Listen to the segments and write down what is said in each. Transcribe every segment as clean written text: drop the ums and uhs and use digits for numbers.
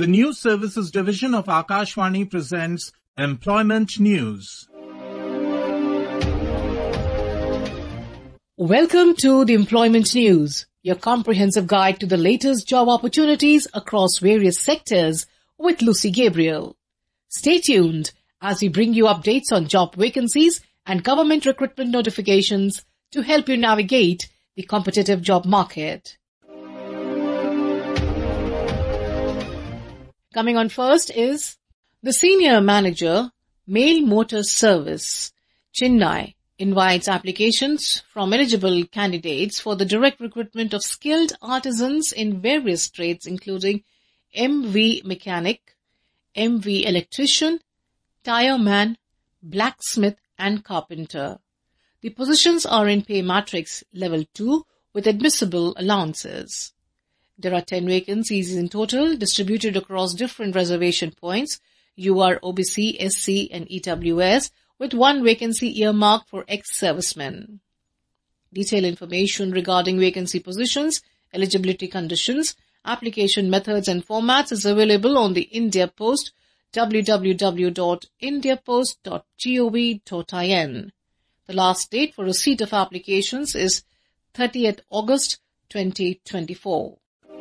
The News Services Division of Akashvani presents Employment News. Welcome to the Employment News, your comprehensive guide to the latest job opportunities across various sectors with Lucy Gabriel. Stay tuned as we bring you updates on job vacancies and government recruitment notifications to help you navigate the competitive job market. Coming on first is the Senior Manager, Mail Motor Service, Chennai, invites applications from eligible candidates for the direct recruitment of skilled artisans in various trades including MV Mechanic, MV Electrician, Tire Man, Blacksmith and Carpenter. The positions are in pay matrix level 2 with admissible allowances. There are 10 vacancies in total distributed across different reservation points. You are OBC, SC and EWS with one vacancy earmarked for ex-servicemen. Detailed information regarding vacancy positions, eligibility conditions, application methods and formats is available on the India Post www.indiapost.gov.in. The last date for receipt of applications is 30th August 2024.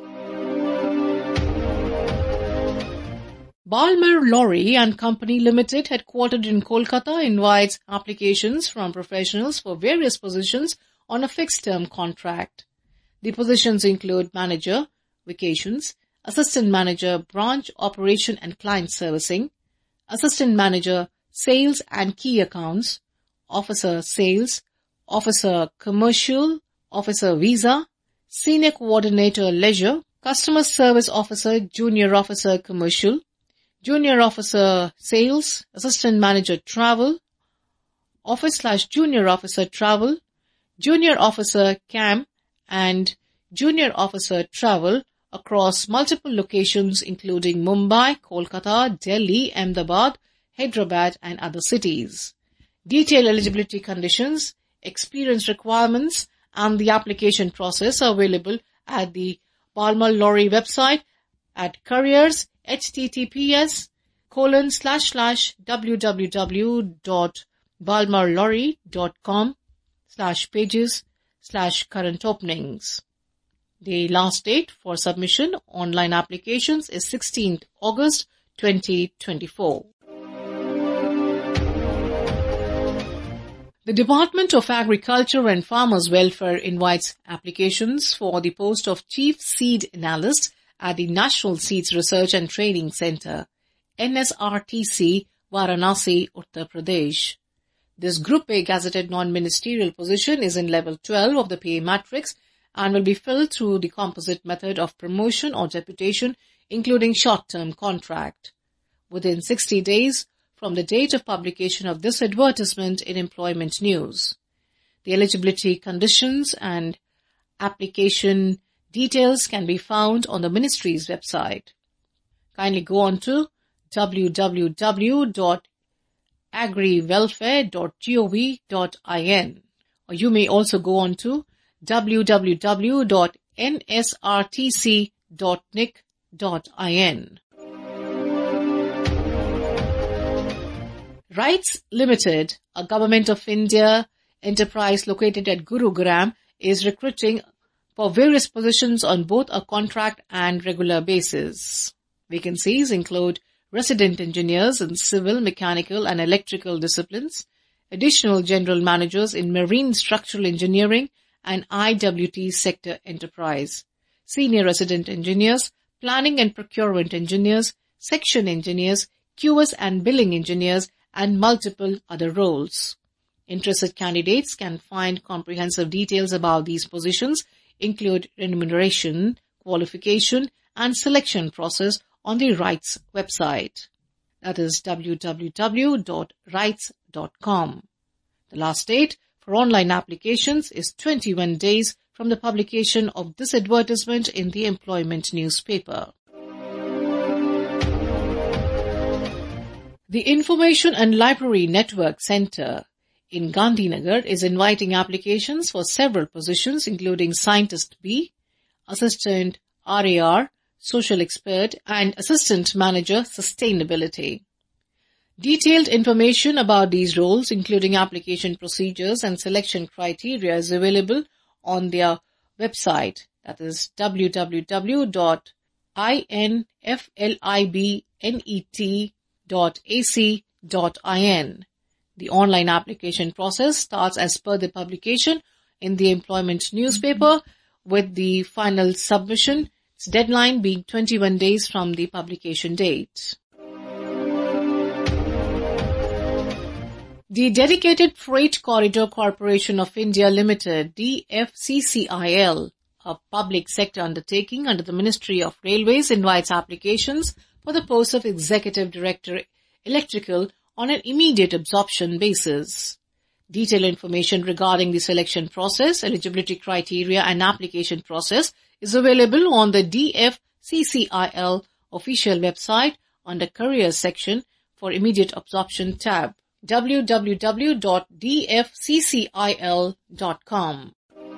Balmer Lorry and Company Limited, headquartered in Kolkata, invites applications from professionals for various positions on a fixed-term contract. The positions include Manager, Vacations, Assistant Manager, Branch Operation and Client Servicing, Assistant Manager, Sales and Key Accounts, Officer Sales, Officer Commercial, Officer Visa, Senior Coordinator Leisure, Customer Service Officer, Junior Officer Commercial, Junior Officer Sales, Assistant Manager Travel, Office/Junior Officer Travel, Junior Officer CAM and Junior Officer Travel across multiple locations including Mumbai, Kolkata, Delhi, Ahmedabad, Hyderabad and other cities. Detailed eligibility conditions, experience requirements and the application process are available at the Balmer Lorry website at careers https://www.balmerlorry.com/pages/current openings. The last date for submission online applications is 16th August 2024. The Department of Agriculture and Farmers Welfare invites applications for the post of Chief Seed Analyst at the National Seeds Research and Training Center, NSRTC, Varanasi, Uttar Pradesh. This Group A gazetted non-ministerial position is in level 12 of the pay matrix and will be filled through the composite method of promotion or deputation, including short-term contract. Within 60 days from the date of publication of this advertisement in Employment News. The eligibility conditions and application details can be found on the Ministry's website. Kindly go on to www.agriwelfare.gov.in or you may also go on to www.nsrtc.nic.in. RITES Limited, a Government of India enterprise located at Gurugram, is recruiting for various positions on both a contract and regular basis. Vacancies include resident engineers in civil, mechanical and electrical disciplines, additional general managers in marine structural engineering and IWT sector enterprise, senior resident engineers, planning and procurement engineers, section engineers, QS and billing engineers, and multiple other roles. Interested candidates can find comprehensive details about these positions, include remuneration, qualification, and selection process on the RITES website. That is www.rites.com. The last date for online applications is 21 days from the publication of this advertisement in the Employment newspaper. The Information and Library Network Center in Gandhinagar is inviting applications for several positions including Scientist B, Assistant RAR, social expert, and assistant manager sustainability. Detailed information about these roles, including application procedures and selection criteria, is available on their website. That is www.inflibnet.ac.in. The online application process starts as per the publication in the employment newspaper, with the final submission deadline being 21 days from the publication date. The Dedicated Freight Corridor Corporation of India Limited, DFCCIL, a public sector undertaking under the Ministry of Railways, invites applications for the post of Executive Director Electrical on an immediate absorption basis. Detailed information regarding the selection process, eligibility criteria and application process is available on the DFCCIL official website under Careers section for Immediate Absorption tab, www.dfccil.com.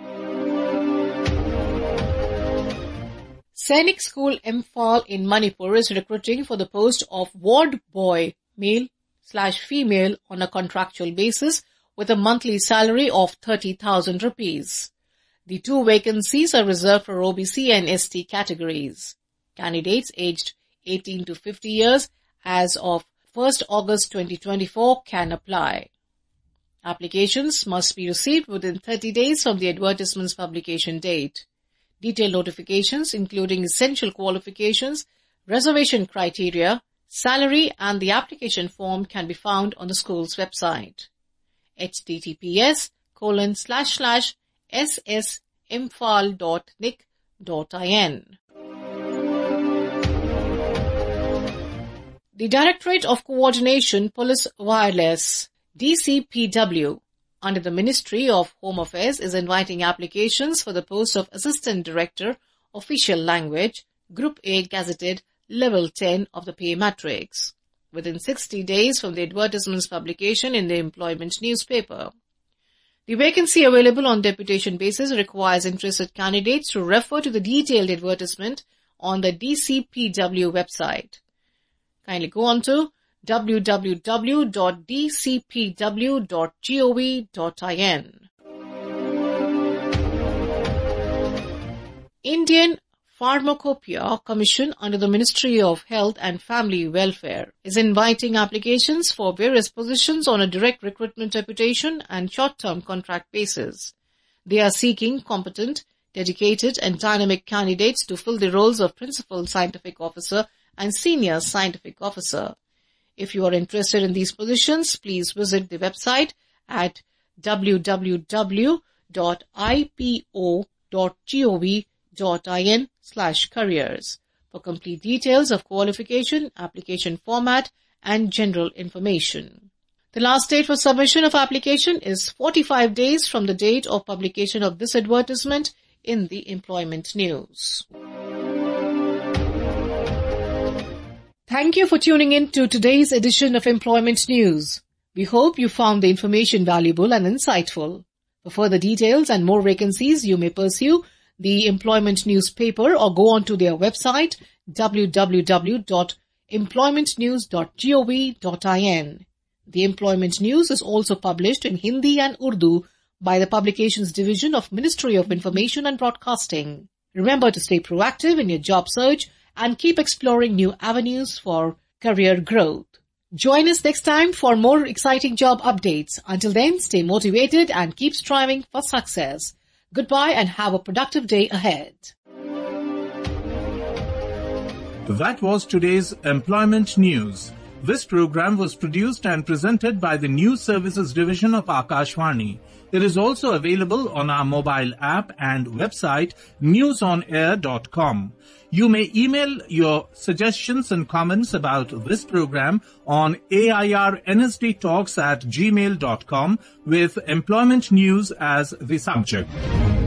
Sainik School Imphal in Manipur is recruiting for the post of ward boy, male/female, on a contractual basis with a monthly salary of 30,000 rupees. The 2 vacancies are reserved for OBC and ST categories. Candidates aged 18 to 50 years as of 1st August 2024 can apply. Applications must be received within 30 days from the advertisement's publication date. Detailed notifications, including essential qualifications, reservation criteria, salary and the application form can be found on the school's website. https://ssimphal.nic.in. The Directorate of Coordination Police Wireless, DCPW, under the Ministry of Home Affairs, is inviting applications for the post of Assistant Director, Official Language, Group A gazetted Level 10 of the pay matrix, within 60 days from the advertisement's publication in the employment newspaper. The vacancy available on deputation basis requires interested candidates to refer to the detailed advertisement on the DCPW website. Kindly go on to www.dcpw.gov.in. Indian Pharmacopoeia Commission under the Ministry of Health and Family Welfare is inviting applications for various positions on a direct recruitment deputation and short-term contract basis. They are seeking competent, dedicated and dynamic candidates to fill the roles of Principal Scientific Officer and Senior Scientific Officer. If you are interested in these positions, please visit the website at www.ipo.gov.in/careers for complete details of qualification, application format and general information. The last date for submission of application is 45 days from the date of publication of this advertisement in the Employment News. Thank you for tuning in to today's edition of Employment News. We hope you found the information valuable and insightful. For further details and more vacancies, you may pursue the Employment newspaper or go on to their website www.employmentnews.gov.in. The Employment News is also published in Hindi and Urdu by the Publications Division of Ministry of Information and Broadcasting. Remember to stay proactive in your job search and keep exploring new avenues for career growth. Join us next time for more exciting job updates. Until then, stay motivated and keep striving for success. Goodbye and have a productive day ahead. That was today's Employment News. This program was produced and presented by the News Services Division of Akashvani. It is also available on our mobile app and website newsonair.com. You may email your suggestions and comments about this program on airnsdtalks@gmail.com with Employment News as the subject.